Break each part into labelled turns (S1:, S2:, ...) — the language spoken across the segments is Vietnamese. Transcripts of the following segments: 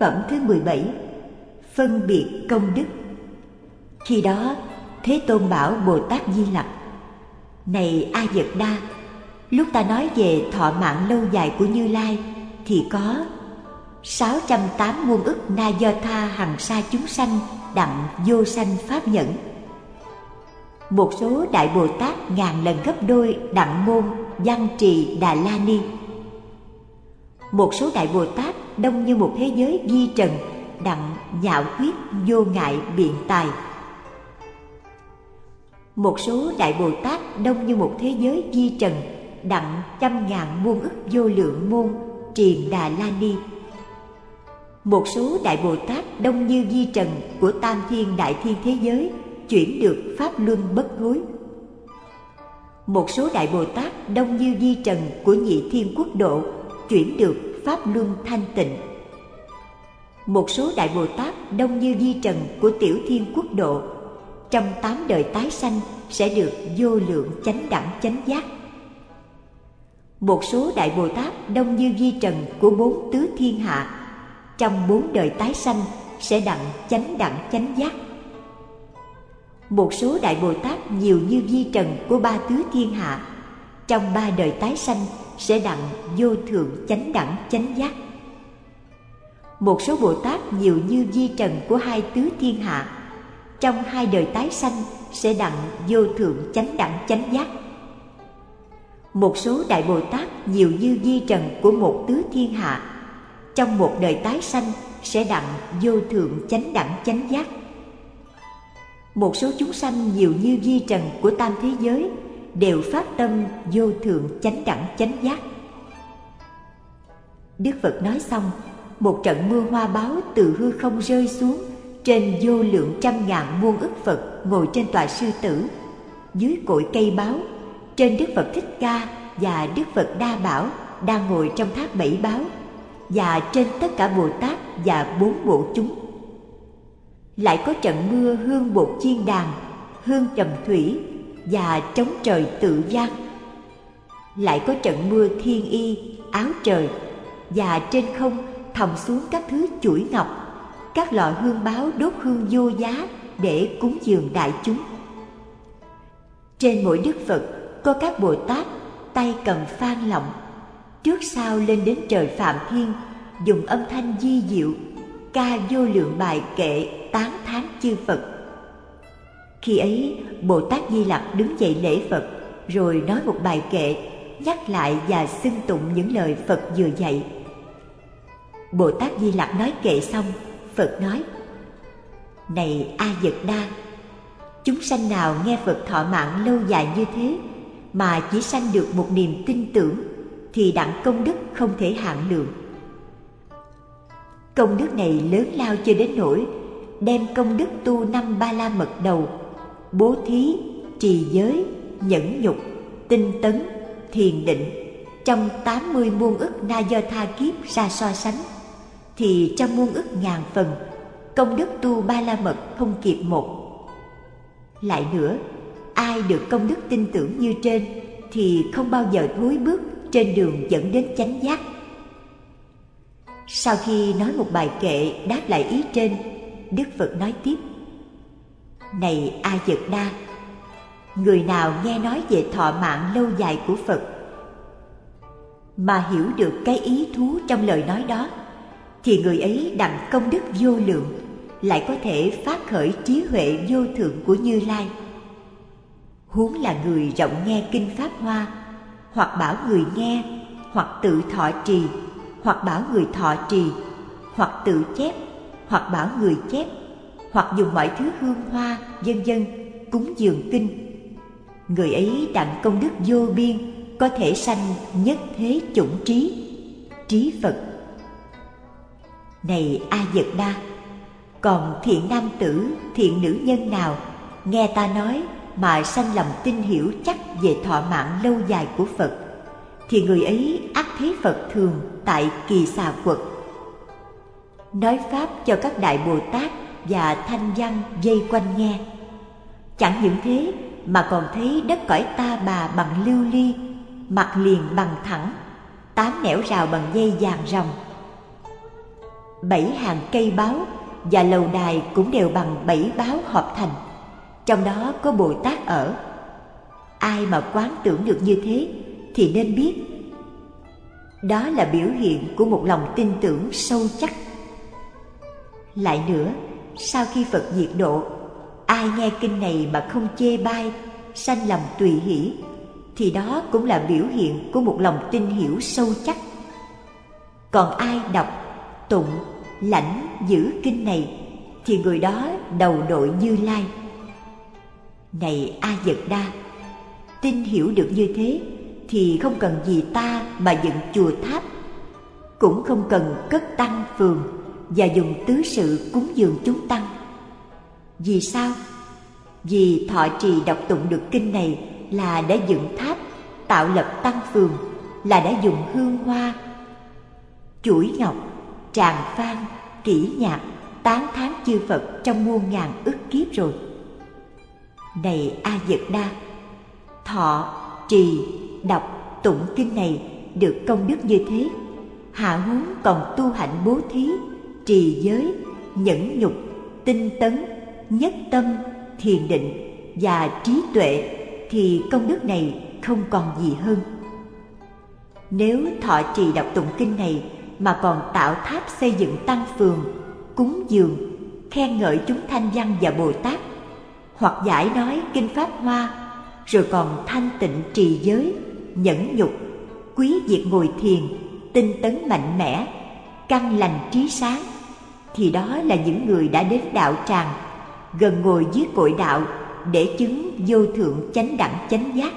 S1: Phẩm thứ 17. Phân biệt công đức. Khi đó Thế Tôn bảo Bồ Tát Di Lặc: Này A Dật Đa, lúc ta nói về thọ mạng lâu dài của Như Lai thì có 608 muôn ức na do tha hằng sa chúng sanh đặng vô sanh pháp nhẫn. Một số Đại Bồ Tát ngàn lần gấp đôi đặng môn văn trì Đà La Ni. Một số Đại Bồ Tát đông như một thế giới vi trần đặng nhạo quyết vô ngại biện tài. Một số Đại Bồ Tát đông như một thế giới vi trần đặng trăm ngàn muôn ức vô lượng môn triền Đà La Ni. Một số Đại Bồ Tát đông như vi trần của tam thiên đại thiên thế giới chuyển được pháp luân bất hối. Một số Đại Bồ Tát đông như vi trần của nhị thiên quốc độ chuyển được pháp luân thanh tịnh. Một số Đại Bồ Tát đông như vi trần của tiểu thiên quốc độ trong 8 đời tái sanh sẽ được vô lượng chánh đẳng chánh giác. Một số Đại Bồ Tát đông như vi trần của 4 tứ thiên hạ trong 4 đời tái sanh sẽ đặng chánh đẳng chánh giác. Một số Đại Bồ Tát nhiều như vi trần của 3 tứ thiên hạ trong 3 đời tái sanh sẽ đặng vô thượng chánh đẳng chánh giác. Một số Bồ Tát nhiều như vi trần của 2 tứ thiên hạ trong 2 đời tái sanh sẽ đặng vô thượng chánh đẳng chánh giác. Một số Đại Bồ Tát nhiều như vi trần của 1 tứ thiên hạ trong 1 đời tái sanh sẽ đặng vô thượng chánh đẳng chánh giác. Một số chúng sanh nhiều như vi trần của tam thế giới đều phát tâm vô thượng chánh đẳng chánh giác. Đức Phật nói xong, một trận mưa hoa báo từ hư không rơi xuống trên vô lượng trăm ngàn muôn ức Phật ngồi trên tọa sư tử, dưới cội cây báo, trên Đức Phật Thích Ca và Đức Phật Đa Bảo đang ngồi trong thác bảy báo, và trên tất cả Bồ Tát và 4 bộ chúng. Lại có trận mưa hương bột chiên đàn, hương trầm thủy và trống trời tự vang. Lại có trận mưa thiên y, áo trời, và trên không thòng xuống các thứ chuỗi ngọc, các lò hương báo đốt hương vô giá để cúng dường đại chúng. Trên mỗi Đức Phật có các Bồ Tát tay cầm phan lọng, trước sau lên đến trời Phạm Thiên, dùng âm thanh vi diệu ca vô lượng bài kệ tán thán chư Phật. Khi ấy Bồ Tát Di Lặc đứng dậy lễ Phật, rồi nói một bài kệ, nhắc lại và xưng tụng những lời Phật vừa dạy. Bồ Tát Di Lặc nói kệ xong, Phật nói: Này A Dật Đa, chúng sanh nào nghe Phật thọ mạng lâu dài như thế mà chỉ sanh được một niềm tin tưởng thì đặng công đức không thể hạn lượng. Công đức này lớn lao cho đến nỗi đem công đức tu 5 ba la mật đầu, bố thí, trì giới, nhẫn nhục, tinh tấn, thiền định trong 80 muôn ức na do tha kiếp ra so sánh, thì trong muôn ức ngàn phần công đức tu ba la mật không kịp một. Lại nữa, ai được công đức tin tưởng như trên thì không bao giờ thối bước trên đường dẫn đến chánh giác. Sau khi nói một bài kệ đáp lại ý trên, Đức Phật nói tiếp: Này A Dật Đa, người nào nghe nói về thọ mạng lâu dài của Phật mà hiểu được cái ý thú trong lời nói đó, thì người ấy đặng công đức vô lượng, lại có thể phát khởi trí huệ vô thượng của Như Lai. Huống là người rộng nghe kinh Pháp Hoa, hoặc bảo người nghe, hoặc tự thọ trì, hoặc bảo người thọ trì, hoặc tự chép, hoặc bảo người chép, hoặc dùng mọi thứ hương hoa, vân vân cúng dường kinh. Người ấy đặng công đức vô biên, có thể sanh nhất thế chủng trí, trí Phật. Này A Dật Đa, còn thiện nam tử, thiện nữ nhân nào nghe ta nói mà sanh lòng tin hiểu chắc về thọ mạng lâu dài của Phật, thì người ấy ắt thấy Phật thường tại Kỳ Xà Quật. Nói pháp cho các Đại Bồ Tát và thanh văn vây quanh nghe. Chẳng những thế mà còn thấy đất cõi ta bà bằng lưu ly, mặt liền bằng thẳng, 8 nẻo rào bằng dây vàng ròng. 7 hàng cây báo và lầu đài cũng đều bằng 7 báo hợp thành. Trong đó có Bồ Tát ở. Ai mà quán tưởng được như thế thì nên biết đó là biểu hiện của một lòng tin tưởng sâu chắc. Lại nữa, sau khi Phật diệt độ, ai nghe kinh này mà không chê bai, sanh lòng tùy hỷ, thì đó cũng là biểu hiện của một lòng tin hiểu sâu chắc. Còn ai đọc, tụng, lãnh, giữ kinh này thì người đó đầu đội Như Lai. Này A Dật Đa, tin hiểu được như thế thì không cần gì ta mà dựng chùa tháp, cũng không cần cất tăng phường và dùng tứ sự cúng dường chúng tăng. Vì sao? Vì thọ trì đọc tụng được kinh này là đã dựng tháp, tạo lập tăng phường, là đã dùng hương hoa, chuỗi ngọc, tràng phan, kỹ nhạc tán thán chư Phật trong muôn ngàn ức kiếp rồi. Này A Dật Đa, thọ, trì, đọc, tụng kinh này được công đức như thế, hạ huống còn tu hạnh bố thí, trì giới, nhẫn nhục, tinh tấn, nhất tâm, thiền định và trí tuệ thì công đức này không còn gì hơn. Nếu thọ trì đọc tụng kinh này mà còn tạo tháp xây dựng tăng phường, cúng dường, khen ngợi chúng Thanh Văn và Bồ Tát, hoặc giải nói kinh Pháp Hoa, rồi còn thanh tịnh trì giới, nhẫn nhục, quý việc ngồi thiền, tinh tấn mạnh mẽ, căn lành trí sáng, thì đó là những người đã đến đạo tràng, gần ngồi dưới cội đạo để chứng vô thượng chánh đẳng chánh giác.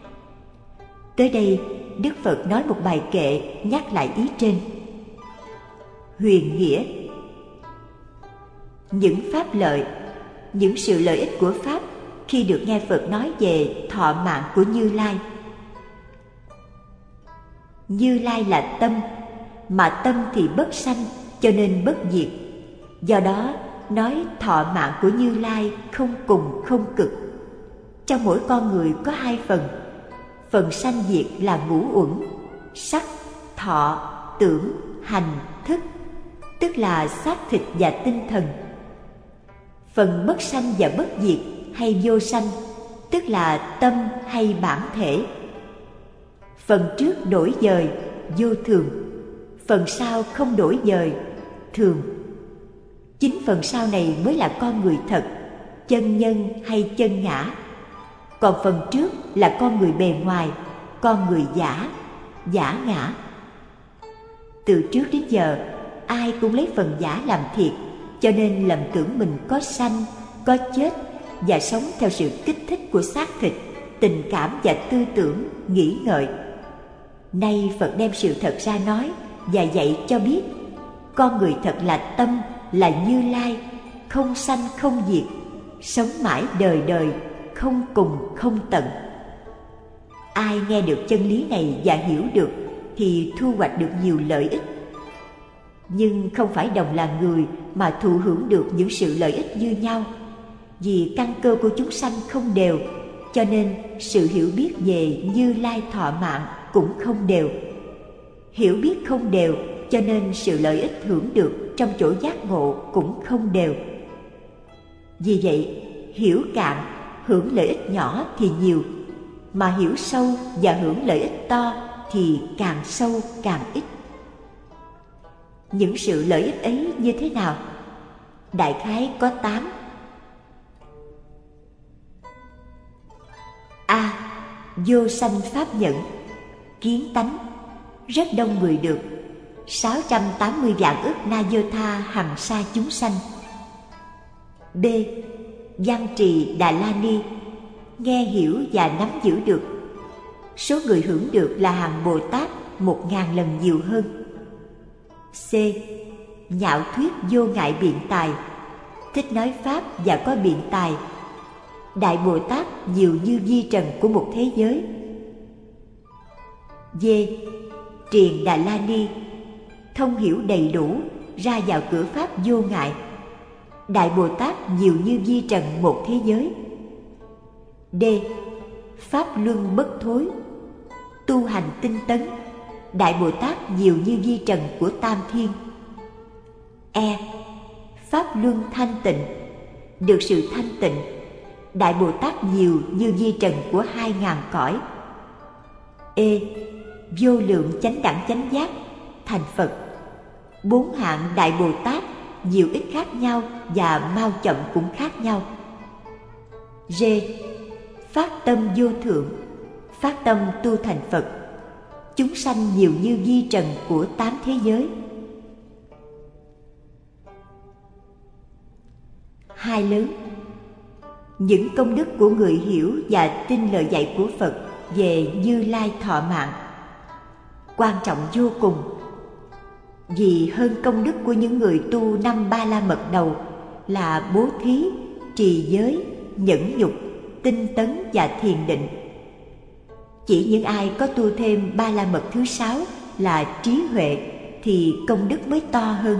S1: Tới đây, Đức Phật nói một bài kệ nhắc lại ý trên. Huyền nghĩa: những pháp lợi, những sự lợi ích của Pháp khi được nghe Phật nói về thọ mạng của Như Lai. Như Lai là tâm, mà tâm thì bất sanh cho nên bất diệt. Do đó, nói thọ mạng của Như Lai không cùng không cực. Trong mỗi con người có hai phần. Phần sanh diệt là ngũ uẩn, sắc, thọ, tưởng, hành, thức, tức là xác thịt và tinh thần. Phần bất sanh và bất diệt hay vô sanh, tức là tâm hay bản thể. Phần trước đổi dời, vô thường. Phần sau không đổi dời, thường. Chính phần sau này mới là con người thật, chân nhân hay chân ngã. Còn phần trước là con người bề ngoài, con người giả, giả ngã. Từ trước đến giờ, ai cũng lấy phần giả làm thiệt, cho nên lầm tưởng mình có sanh, có chết và sống theo sự kích thích của xác thịt, tình cảm và tư tưởng, nghĩ ngợi. Nay Phật đem sự thật ra nói và dạy cho biết, con người thật là tâm, là Như Lai, không sanh không diệt, sống mãi đời đời, không cùng không tận. Ai nghe được chân lý này và hiểu được thì thu hoạch được nhiều lợi ích. Nhưng không phải đồng là người mà thụ hưởng được những sự lợi ích như nhau. Vì căn cơ của chúng sanh không đều, cho nên sự hiểu biết về Như Lai thọ mạng cũng không đều. Hiểu biết không đều, cho nên sự lợi ích hưởng được trong chỗ giác ngộ cũng không đều. Vì vậy, hiểu cạn, hưởng lợi ích nhỏ thì nhiều, mà hiểu sâu và hưởng lợi ích to thì càng sâu càng ít. Những sự lợi ích ấy như thế nào? Đại khái có 8. A. Vô sanh pháp nhẫn, kiến tánh, rất đông người được, 680 vạn ức na dô tha hằng sa chúng sanh. B. Văn trì Đà La Ni, nghe hiểu và nắm giữ được, số người hưởng được là hàng Bồ Tát 1000 lần nhiều hơn. C. Nhạo thuyết vô ngại biện tài, thích nói pháp và có biện tài, Đại Bồ Tát nhiều như vi trần của một thế giới. D. Triền Đà La Ni, thông hiểu đầy đủ, ra vào cửa pháp vô ngại, Đại Bồ Tát nhiều như vi trần một thế giới. D. Pháp luân bất thối, tu hành tinh tấn, Đại Bồ Tát nhiều như vi trần của Tam Thiên. E. Pháp luân thanh tịnh. Được sự thanh tịnh, Đại Bồ Tát nhiều như vi trần của 2000 cõi. E. Vô lượng chánh đẳng chánh giác, thành Phật. 4 hạng Đại Bồ Tát nhiều ít khác nhau và mau chậm cũng khác nhau. G. Phát tâm vô thượng, phát tâm tu thành Phật. Chúng sanh nhiều như vi trần của 8 thế giới. 2 lớn. Những công đức của người hiểu và tin lời dạy của Phật về Như Lai thọ mạng quan trọng vô cùng, vì hơn công đức của những người tu 5 Ba La Mật đầu là bố thí, trì giới, nhẫn nhục, tinh tấn và thiền định. Chỉ những ai có tu thêm Ba La Mật thứ 6 là trí huệ thì công đức mới to hơn.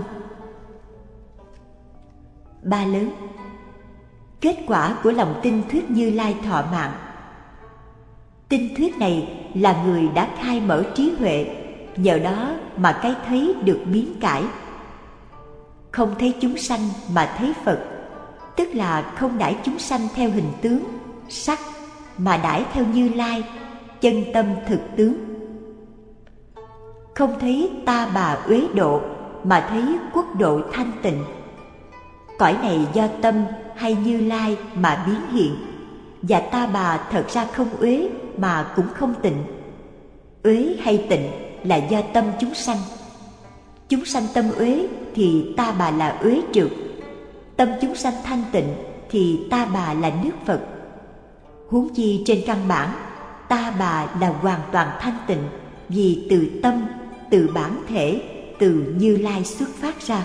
S1: 3 lớn. Kết quả của lòng tin thuyết Như Lai thọ mạng. Tin thuyết này là người đã khai mở trí huệ, nhờ đó mà cái thấy được biến cải. Không thấy chúng sanh mà thấy Phật, tức là không đãi chúng sanh theo hình tướng, sắc, mà đãi theo Như Lai, chân tâm thực tướng. Không thấy ta bà uế độ, mà thấy quốc độ thanh tịnh. Cõi này do tâm hay Như Lai mà biến hiện, và ta bà thật ra không uế mà cũng không tịnh. Uế hay tịnh là do tâm chúng sanh. Chúng sanh tâm uế thì ta bà là uế trượt. Tâm chúng sanh thanh tịnh thì ta bà là nước Phật. Huống chi trên căn bản, ta bà là hoàn toàn thanh tịnh, vì từ tâm, từ bản thể, từ Như Lai xuất phát ra.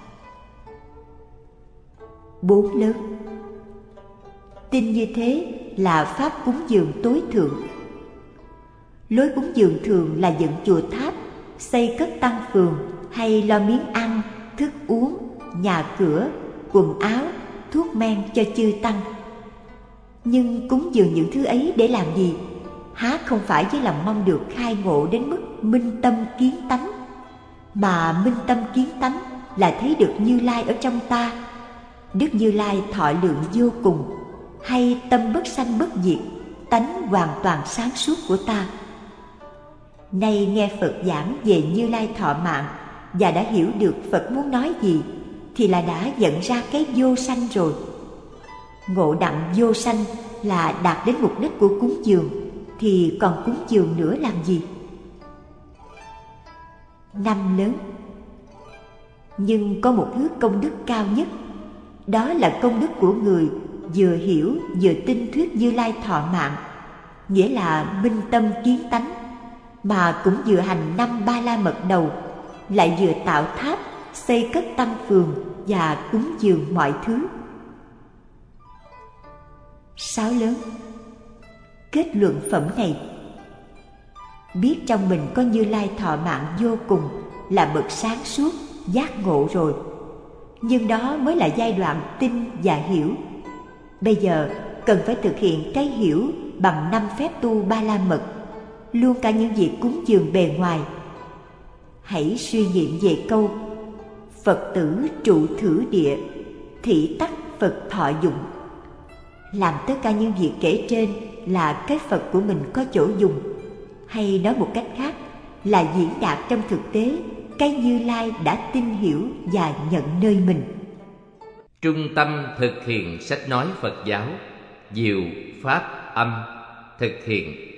S1: 4 lớn. Tin như thế là pháp cúng dường tối thượng. Lối cúng dường thường là dựng chùa tháp, xây cất tăng phường, hay lo miếng ăn, thức uống, nhà cửa, quần áo, thuốc men cho chư tăng. Nhưng cúng dường những thứ ấy để làm gì? Há không phải với lòng mong được khai ngộ đến mức minh tâm kiến tánh, mà minh tâm kiến tánh là thấy được Như Lai ở trong ta. Đức Như Lai thọ lượng vô cùng, hay tâm bất sanh bất diệt, tánh hoàn toàn sáng suốt của ta. Nay nghe Phật giảng về Như Lai thọ mạng và đã hiểu được Phật muốn nói gì, thì là đã nhận ra cái vô sanh rồi. Ngộ đặng vô sanh là đạt đến mục đích của cúng dường, thì còn cúng dường nữa làm gì? 5 lớn. Nhưng có một thứ công đức cao nhất, đó là công đức của người vừa hiểu vừa tin thuyết Như Lai thọ mạng, nghĩa là minh tâm kiến tánh, mà cũng vừa hành 5 Ba La Mật đầu, lại vừa tạo tháp, xây cất tăng phường và cúng dường mọi thứ. 6 lớn. Kết luận phẩm này: biết trong mình có Như Lai thọ mạng vô cùng là bậc sáng suốt, giác ngộ rồi. Nhưng đó mới là giai đoạn tin và hiểu. Bây giờ cần phải thực hiện cái hiểu bằng 5 phép tu Ba La Mật, luôn cả những việc cúng dường bề ngoài. Hãy suy nghiệm về câu Phật tử trụ thử địa, thị tắc Phật thọ dụng. Làm tất cả những việc kể trên là cái Phật của mình có chỗ dùng, hay nói một cách khác là diễn đạt trong thực tế cái Như Lai đã tin hiểu và nhận nơi mình.
S2: Trung tâm thực hiện sách nói Phật giáo, Diệu Pháp Âm, thực hiện